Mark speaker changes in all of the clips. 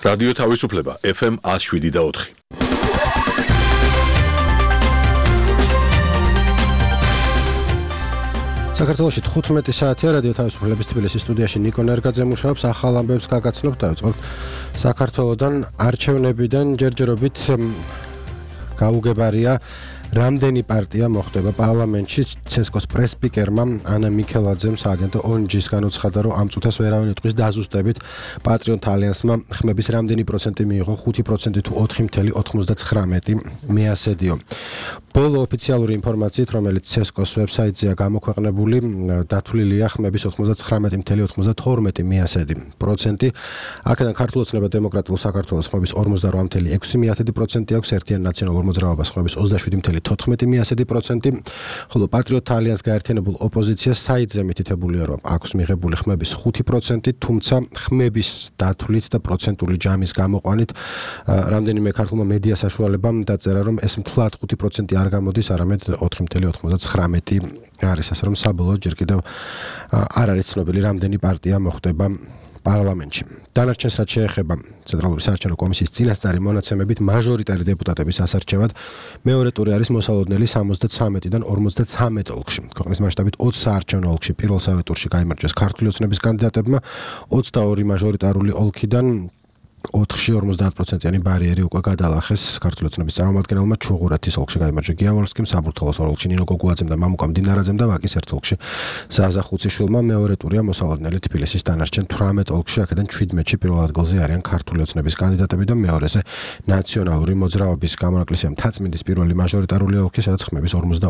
Speaker 1: რადიო თავისუფლება FM 107.4.
Speaker 2: საქართველოში 15 საათია რადიო თავისუფლების თბილისის სტუდიაში ნიკო ნერგაძე მუშაობს ახალ ამბებს გაგაცნობთ დავიწყოთ საქართველოდან არჩევნებიდან ჯერჯერობით გაუგებარია რამდენი პარტია მოხვდება პარლამენტში ცესკოს პრესპიკერმა ანა მიქელაძემ სააგენტო ONG-ს განუცხადა რომ ამ წუთას ვერავინ იტყვის დაზუსტებით პატრიოტ ალიანსმა ხმების რამდენი პროცენტი მიიღო 5% თუ 4.99 მეასედიო ბოლო ოფიციალური ინფორმაციით რომელიც ცესკოს ვებსაიტზეა გამოქვეყნებული დათვლილია ხმების 99.92 მეასედი პროცენტი აქედან ქართულ ოცნებად დემოკრატიულ საქართველოს ხმების 48.6% აქვს ერთიან ნაციონალურ მოძრაობას ხმების 27.14%, ხოლო პატრიოტ ალიანს გაერთიანებულ ოპოზიციას საიტზე მითითებულია რომ აქვს მიღებული ხმების 5%, თუმცა ხმების დათვლით და პროცენტული ჯამის გამოყვანით რამდენიმე ქართულმა მედია საშუალებამ დაწერა რომ ეს მთლად 5% არ გამოდის, არამედ 4.99 არის, ასე რომ საბოლოოდ ჯერ კიდევ არ არის ცნობილი რამდენი პარტია მოხვდება პარლამენტში. დანარჩენს რაც შეეხება ცენტრალური საარჩევნო კომისიის წინასწარი მონაცემებით მაჟორიტარი დეპუტატების ასარჩევად მეორე ტური არის მოსალოდნელი 73-დან 53 ოლქში. ქვეყნის მასშტაბით 20 საარჩევნო ოლქში პირველ სავე ტურში გაიმარჯვეს ქართული ოცნების კანდიდატებმა 22 მაჟორიტარული ოლქიდან 4-ში 50%-იანი ბარიერი უკვე გადალახეს ქართული ოცნების წარმომადგენელმა ჩუღურეთის ოლქში გაიმარჯვა გიავალსკიმ, საბურთალოს ოლქში ნინო გოგუაძემ და მამუკა მდინარაძემ და ვაკის ერთ ოლქში ზაზა ხუციშვილმა მეორე ტურია მოსალოდნელი თბილისის დანარჩენ 18 ოლქში აქედან 17-ში პირველ ადგილზე არიან ქართული ოცნების კანდიდატები და მეორეზე ნაციონალური მოძრაობის გამონაკლისია მთაწმინდის პირველი მაჟორიტარული ოლქი, სადაც ხმების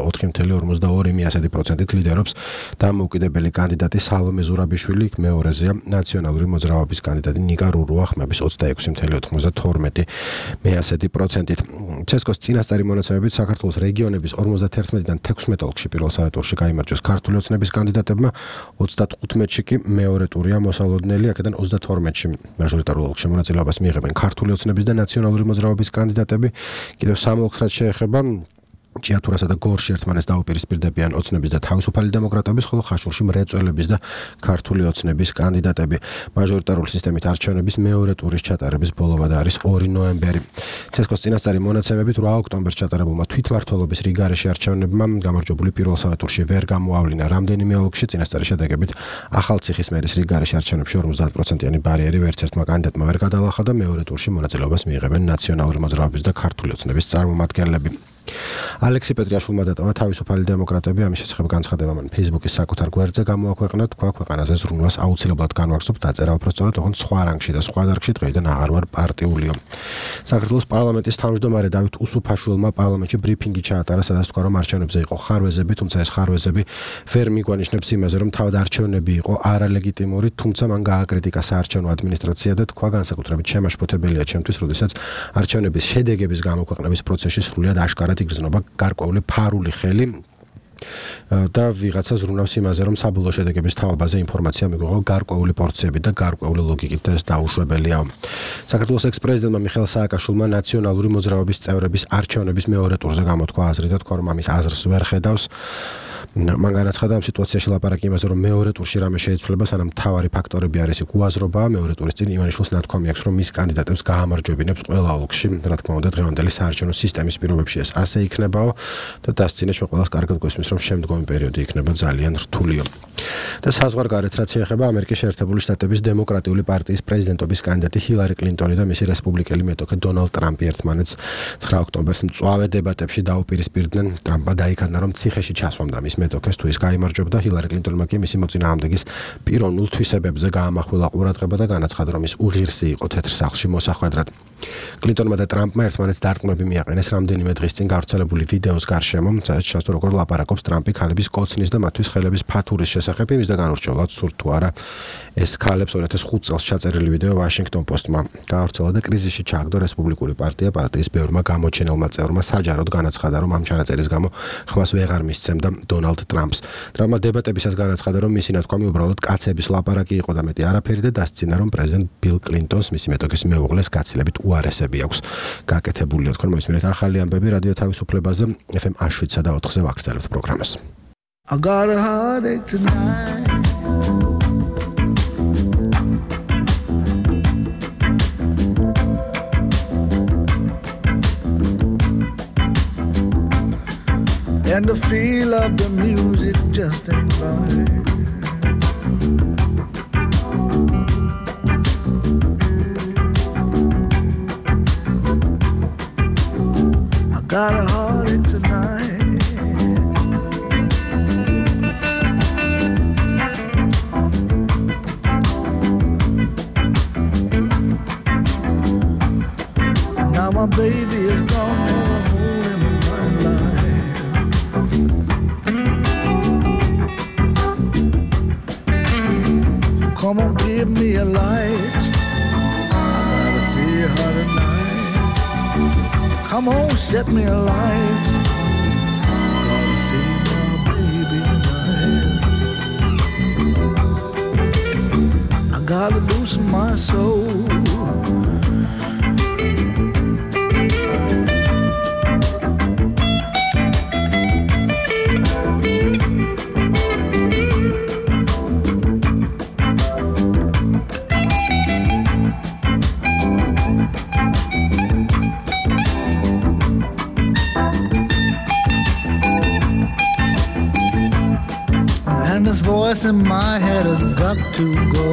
Speaker 2: 44.42%-ით ლიდერობს დამოუკიდებელი კანდიდატი სალომე ზურაბიშვილი, მეორეზეა ნაციონალური მოძრაობის კანდიდატი ნიკა რურუა ხმების 26.92 მეასედი%-ით. ცესკოს წინასწარი მონაცემებით საქართველოს რეგიონების 51-დან 16 ოლქში პირველ სავე ტურში გაიმარჯვეს ქართული ოცნების კანდიდატებმა 35-ში კი მეორე ტურია მოსალოდნელი, აქედან 32-ში მაჟორიტარულ ოლქში მონაწილეობას მიიღებენ ქართული ოცნების და ნაციონალური მოძრაობის კანდიდატები. კიდევ სამ ოლქს რაც შეეხება ჭიათურასა და გორში ერთმანეთს დაუპირისპირდებიან ოცნების და თავისუფალი დემოკრატების, ხოლო ხაშურში მრეწველების და ქართული ოცნების კანდიდატები. მაჟორიტარული სისტემით არჩევნების მეორე ტურის ჩატარების ბოლოვად არის 2 ნოემბერი. ცესკოს წინასწარი მონაცემებით 8 ოქტომბერს ჩატარებულმა თვითმმართველობის რიგარეში არჩევნებმა გამარჯვებული პირველ სავე ტურში ვერ გამოავლინა რამდენიმე ოლქში. წინასწარი შედეგებით ახალციხის მერის რიგარეში არჩევნებში 50%-იანი ბარიერი ვერც ერთმა კანდიდატმა ვერ გადალახა და მეორე ტურში მონაწილეობას მიიღებენ ნაციონალური მოძრაობის და ქართული ოცნების წარმომადგენლები. ალექსი პეტრიაშვილმა დატოვა თავისუფალი დემოკრატები, ამის შესახებ განცხადება მან Facebook-ის საკუთარ გვერდზე გამოაქვეყნა, თქვა ქვეყანაზე ზრუნვას აუცილებლად განვაგრძობ, დაწერა უბრალოდ თქო სხვა რანგში და სხვა დარგში დღეიდან აღარ ვარ პარტიულიო. საქართველოს პარლამენტის თავმჯდომარე დავით უსუფაშვილმა პარლამენტში ბრიფინგი ჩაატარა, სადაც თქვა რომ არჩევნებზე იყო ხარვეზები, თუმცა ეს ხარვეზები ვერ მიგვანიშნებს იმაზე, რომ თავად არჩევნები იყო არალეგიტიმური, თუმცა მან გააკრიტიკა საარჩევნო ადმინისტრაცია და თქვა განსაკუთრებით შემაშფოთებელია ჩემთვის, როდესაც არჩევნების შედეგების გამოქვეყნების პროცესში სრულად აშკარად იგრძნობა გარკვეული ფარული ხელი და ვიღაცა ზრუნავს იმაზე, რომ საბოლოო შედეგების თავაზე ინფორმაცია მიგვიღო გარკვეული პორციები და გარკვეული ლოგიკით და ეს დაუშვებელია. საქართველოს ექს-პრეზიდენტმა მიხეილ სააკაშვილმა ნაციონალური მოძრაობის წევრების არჩევნების მეორე ტურზე გამოთქვა აზრი და თქვა რომ ამის აზრს ვერ ხედავს. მან განაცხადა ამ სიტუაციაში ლაპარაკი იმაზე, რომ მეორე ტურში რამე შეიცვლება, სანამ მთავარი ფაქტორები არის უაზრობა, მეორე ტურის წინ ივანიშვილს ნათქვამი აქვს, რომ მის კანდიდატებს გაამარჯვებინებს ყველა ოლქში. რა თქმა უნდა, დღევანდელი საარჩევნო სისტემის პირობებში ეს ასე იქნებაო და დასწინე ჩვენ ყველას კარგად გვესმის, რომ შემდგომი პერიოდი იქნება ძალიან რთულიო. და საზღვარგარეთ რაც შეეხება ამერიკის შეერთებული შტატების დემოკრატიული პარტიის პრეზიდენტობის კანდიდატი ჰილარი კლინტონი და მისი რესპუბლიკელი მეტოქე დონალდ ტრამპი ერთმანეთს 9 ოქტომბერს მწვავე დებატებში დაუპირისპირდნენ. ტრამპმა დაიქადნა, რომ ციხეში ჩასვამდა მის მეტოქეს თუ ის გაიმარჯვებდა, ჰილარი კლინტონმა კი მისი მოწინააღმდეგის პიროვნულ თვისებებზე გაამახვილა ყურადღება და განაცხადა, რომ ის უღირსი იყო თეთრ სახლში მოსახვედრად. კლინტონმა და ტრამპმა ერთმანეთს დარტყმები მიაყენეს რამდენიმე დღის წინ გავრცელებული ვიდეოს გარშემო, სადაც ჩანს, როგორ ლაპარაკობს ტრამპი ქალების კოცნის და მათთვის ხელების ფათურის შესახებ, იმის და განურჩევლად სურთ თუ არა ეს ქალებს 2005 წელს ჩაწერილი ვიდეო Washington Post-მა გავრცელა და კრიზისში ჩააგდო რესპუბლიკური პარტია, პარტიის ბევრმა გამოჩენილმა წევრმა საჯაროდ განაცხადა, რომ ამ ჩანაწერის გამო ხმას ვეღარ მისცემდა დონალდ ტრამპს. ტრამპმა დებატებისას განაცხადა, რომ მისი ნათქვამი უბრალოდ კაცების ლაპარაკი იყო და მეტი არაფერი და დასცინა, რომ პრეზიდენტ ბილ კლინტონს მისი მეტოქის მეუღლეს გაცილებით უარესები აქვს გაკეთებული. თქვენ მოისმინეთ ახალი ამბები რადიო თავისუფლებაზე FM 107 და 4-ზე ვაგრძელებთ პროგრამას.
Speaker 3: I got a heartache tonight. And the feel of the music just ain't right. I got a heartache tonight. And now my baby is gone, and a hole in my life. So come on, give me a light. I gotta see her tonight. Come on, set me a light. Gotta see my baby tonight. I gotta loosen my soul. And this voice in my head has got to go.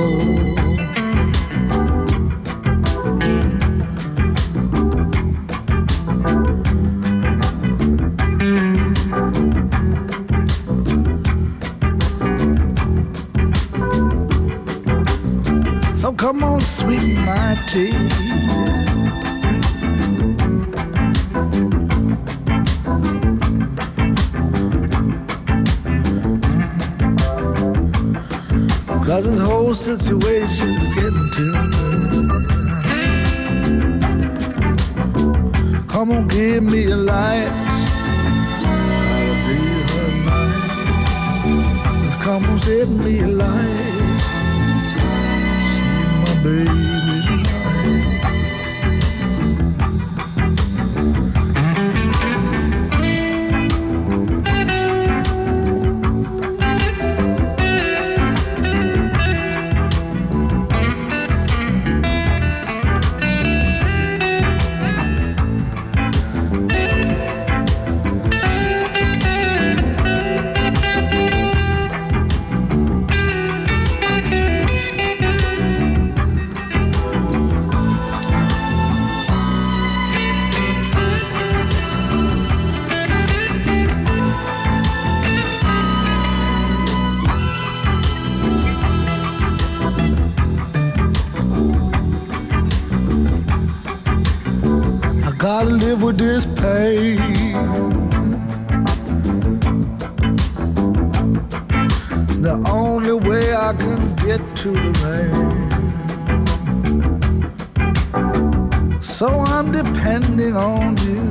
Speaker 3: So come on, sweeten my tea. Cause this whole situation's getting to me. Come on, give me a light. Gotta see her tonight. Just come on, set me a light. See my baby gotta live with this pain. It's the only way I can get to the rain. So I'm depending on you.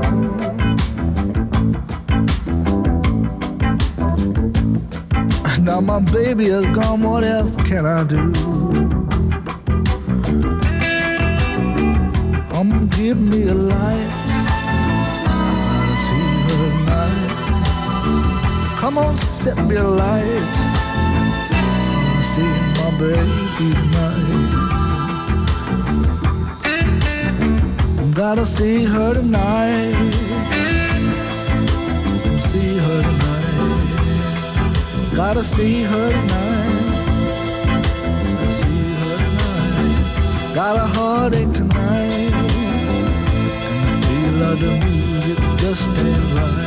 Speaker 3: Now my baby is gone, what else can I do? Give me a light. I gotta see her tonight. Come on, set me a light. I wanna see my baby tonight. Gotta see her tonight. See her tonight. Gotta see her tonight. See her tonight. Got a heartache tonight. The music just ain't right.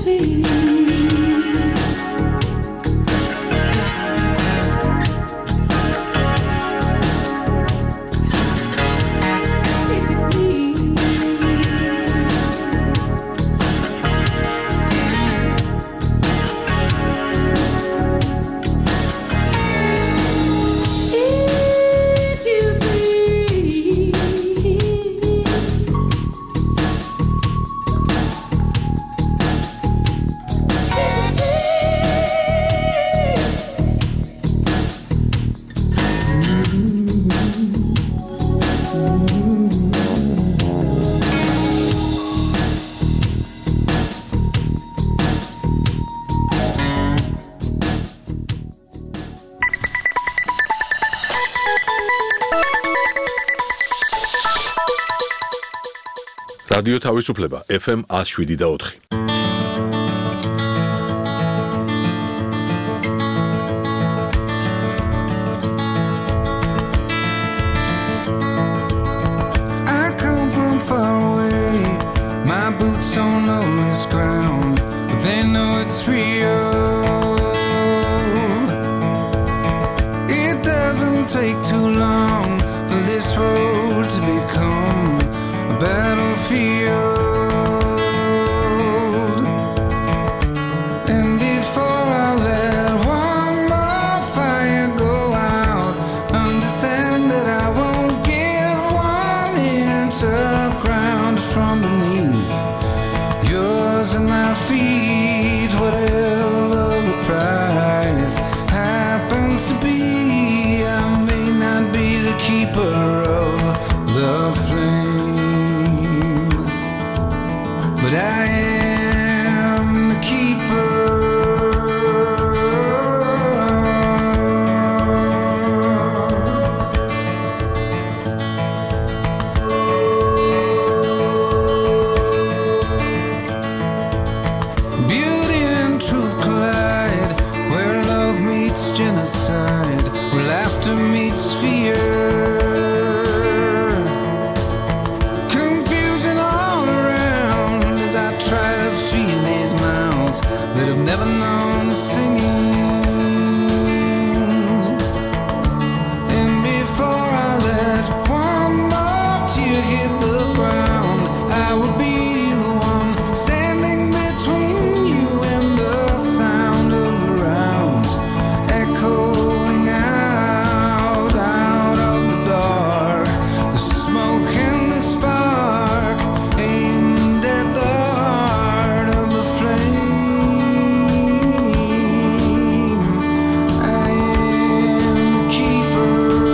Speaker 1: რადიო თავისუფლება FM 107.4.
Speaker 4: I come from far away. My boots don't know this ground, but they know it's real. It doesn't take too long for this road to become a battlefield. And before I let one more fire go out, understand that I won't give 1 inch of ground from beneath yours and my feet. Whatever the price happens to be, I may not be the keeper of the flame, but I am the keeper. Beauty and truth collide, where love meets genocide, where laughter meets fear. Confusion all around as I try to feed these mouths that have never known singing. And before I let one more tear hit the ground, I will be the one standing between you and the sound of the rounds echoing out of the dark. The smoke and the spark aimed at the heart of the flame. I am the keeper.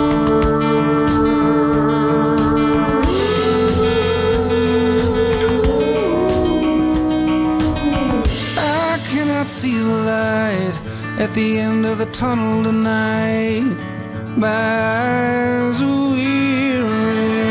Speaker 4: I cannot see the light at the end of the tunnel tonight. My eyes are weary.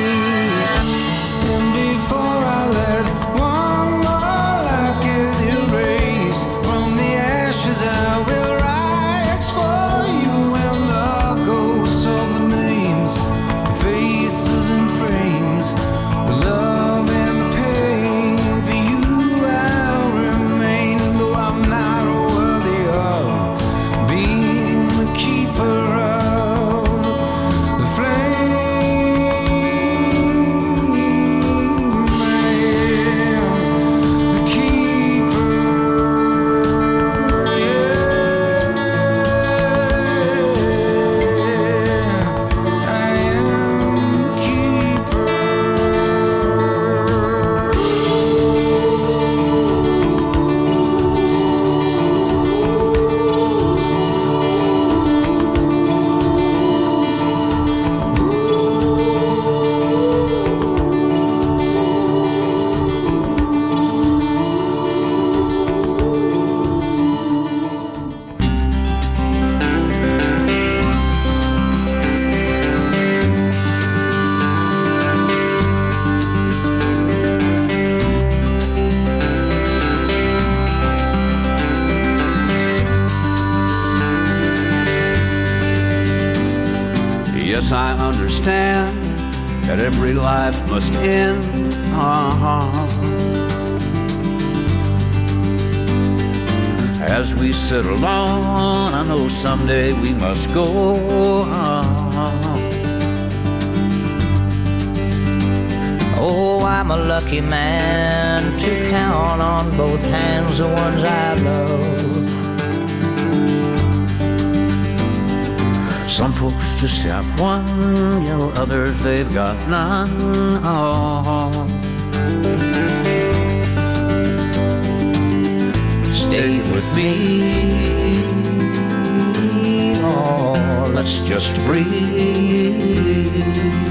Speaker 4: And before I let one more life get erased from the ashes, I will rise for you and the ghosts of the names, faces and frames, the love and the pain. For you I'll remain, though I'm not worthy of being the keeper of the flame. I am the keeper. Yeah, I am the keeper.
Speaker 5: Yes, I understand that every life must end. as we sit alone, I know someday we must go on.
Speaker 6: Oh, I'm a lucky man to count on both hands the ones I love.
Speaker 5: Some folks just have one, you know, others they've got none. Oh. Stay with me, oh, let's just breathe.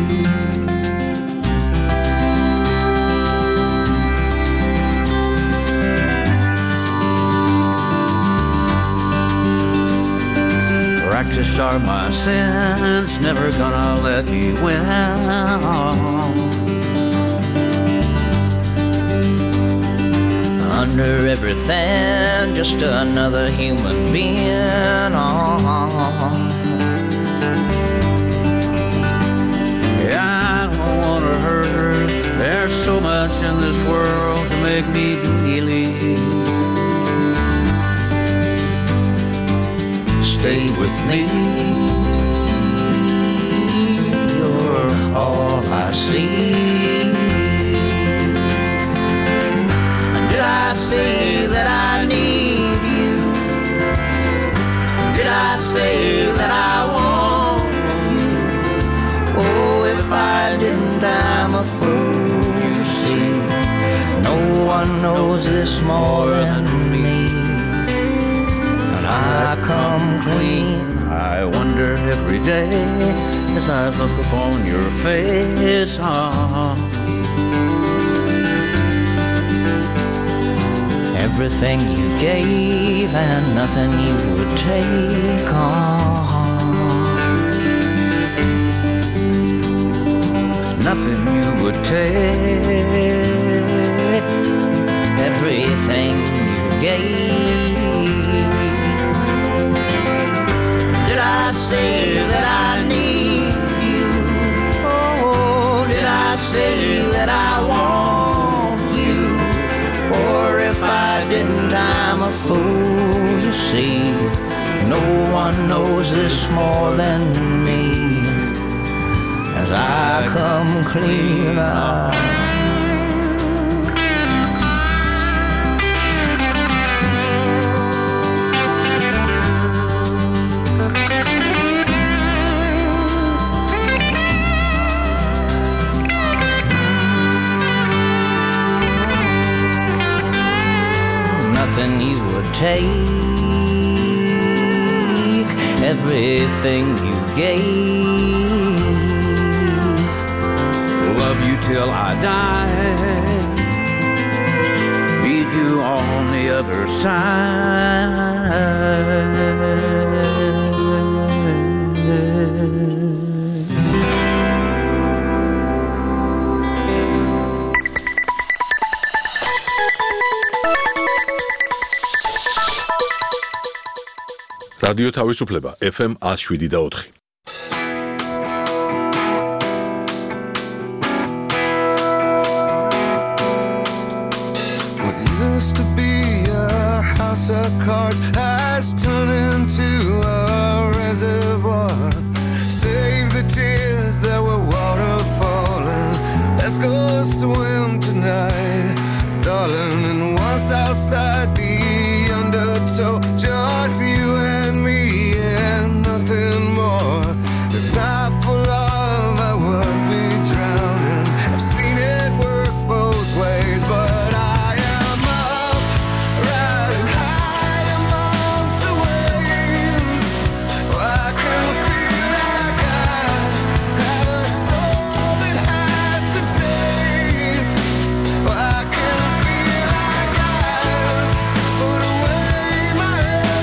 Speaker 5: Practiced are my sins, never gonna let me win.
Speaker 6: Under everything, just another human being.
Speaker 5: Yeah, I don't wanna hurt her. There's so much in this world to make me believe. Stay with me, you're all I see. Did I say that I need you? Did I say that I want you? Oh, if I didn't, I'm a fool, you see. No one knows this more than me. I come clean. I wonder every day as I look upon your face.
Speaker 6: Everything you gave and nothing you would take on.
Speaker 5: Nothing you would take.
Speaker 6: Everything you gave. Did I say that I need you? Oh, did I say that I want you? Or if I didn't, I'm a fool, you see. No one knows this more than me. As I come clean out. Nothing you would take, everything you gave.
Speaker 5: Love you till I die, meet you on the other side.
Speaker 1: რადიო თავისუფლება FM 107.4.
Speaker 4: What used to be a house of cards has turned into a reservoir. Save the tears that were waterfalling. Let's go swim tonight, darling. And once outside the undertow, just you and me and nothing more. If not for love, I would be drowning. I've seen it work both ways, but I am up, riding high amongst the waves. I can feel like I have a soul that has been saved. I can feel like I've put away my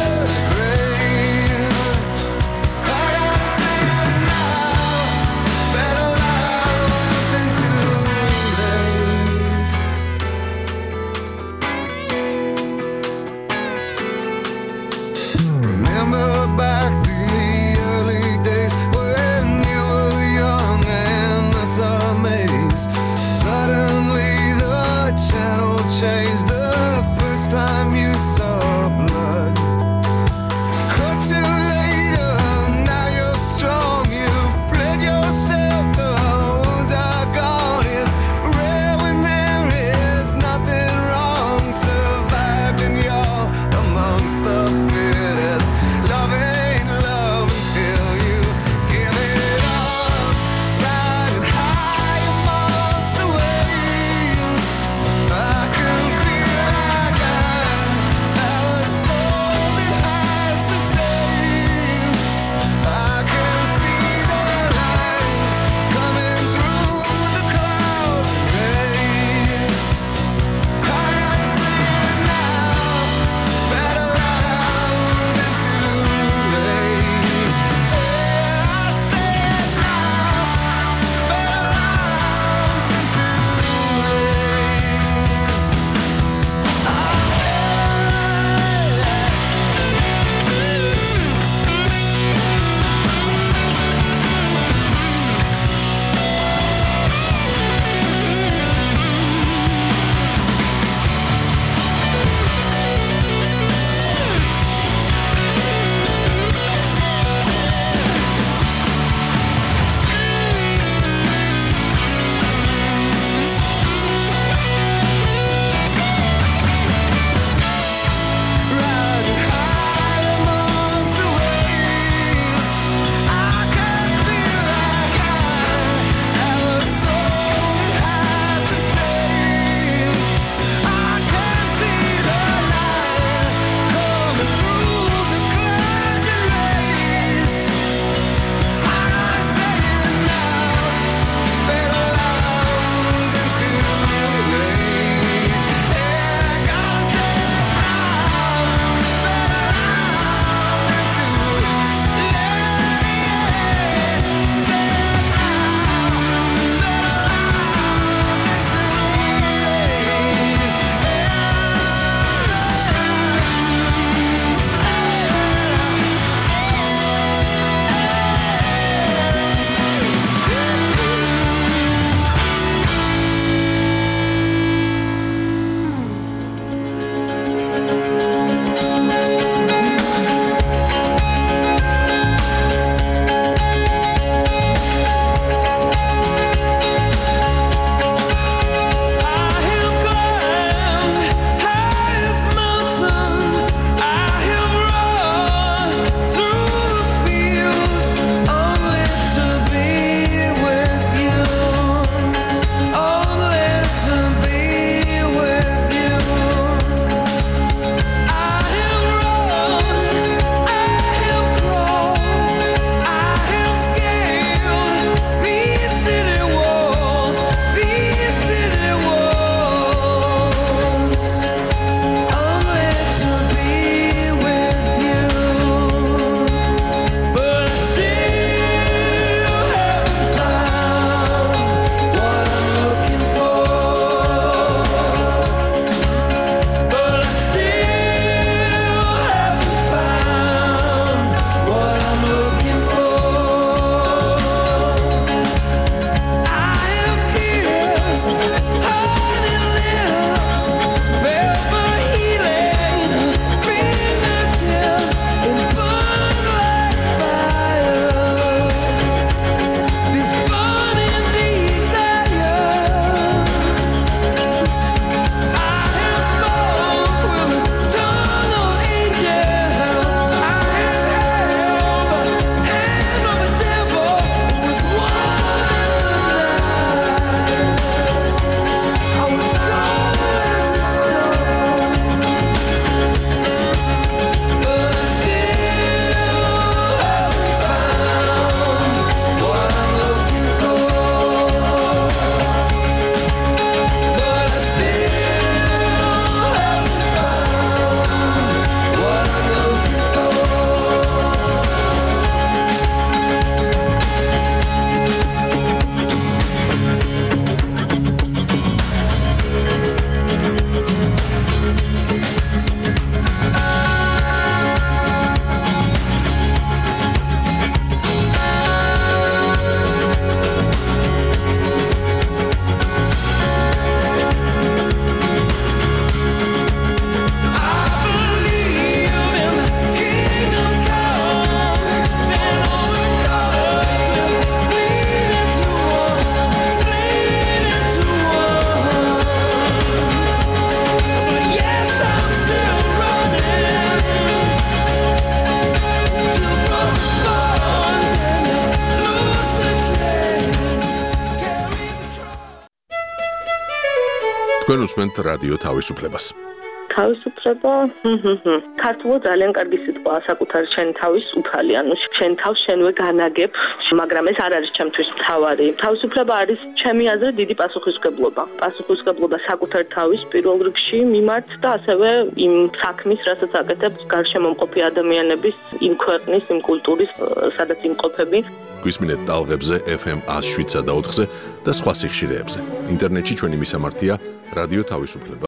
Speaker 1: თქვენ უსმენთ რადიო თავისუფლებას.
Speaker 7: თავისუფლება ქართულად ძალიან კარგი სიტყვაა საკუთარი შენი თავის უფალი, ანუ შენ თავს შენვე განაგებ, მაგრამ ეს არ არის ჩემთვის მთავარი. თავისუფლება არის ჩემი აზრით დიდი პასუხისმგებლობა. პასუხისმგებლობა საკუთარი თავის პირველ რიგში მიმართ და ასევე იმ საქმის, რასაც აკეთებ გარშემო მყოფი ადამიანების, იმ ქვეყნის, იმ კულტურის, სადაც იმყოფები.
Speaker 1: გვისმინეთ ტალღებზე FM 107.4-ზე და სხვა სიხშირეებზე. ინტერნეტში ჩვენი მისამართია რადიო თავისუფლება